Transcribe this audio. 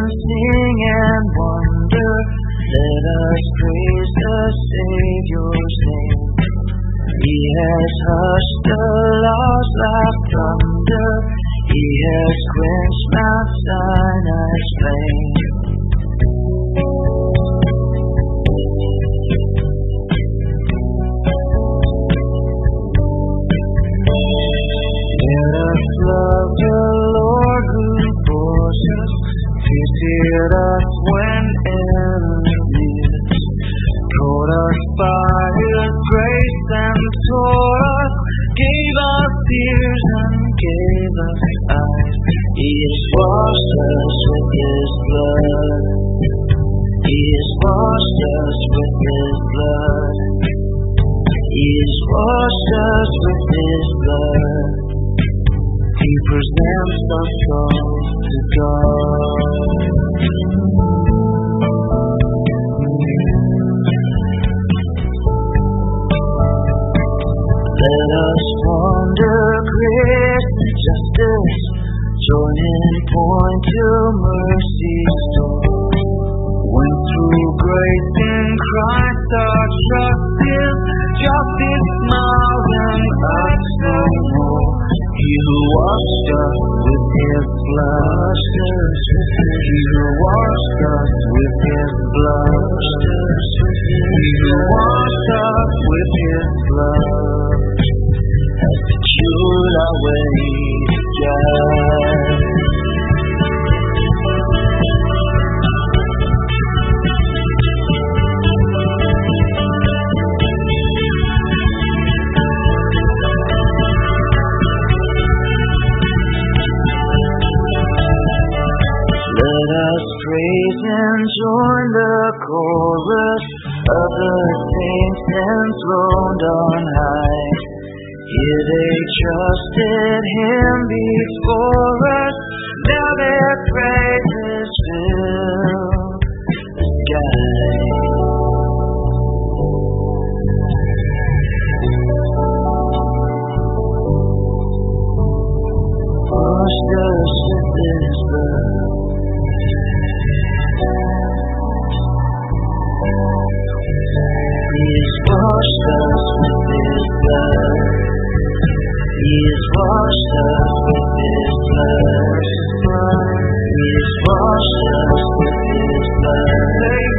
and sing and wonder. Let us praise the Savior's name. He has hushed the loud like thunder. He has quenched Mount Sinai's flame. Let us love the Lord who bore us, pitied us when enemies, caught us by His grace and tore us, gave us ears and gave us eyes. He has washed us with His blood. He has washed us with His blood. He has washed us with His blood. He presents us all to God. Let us wander grace and justice, joining point to mercy's door. When through grace in Christ our trust is, justice smiles and us no more. He who washed us with His blood, He who washed us with His blood, He who washed us with His blood, has secured our way to God. Let us praise and join the chorus of the saints enthroned on high. Here they trusted Him before us, now their praises fill the sky. Washed us with His blood. He has washed us with His blood. He has washed us with His blood. He has washed us with His blood.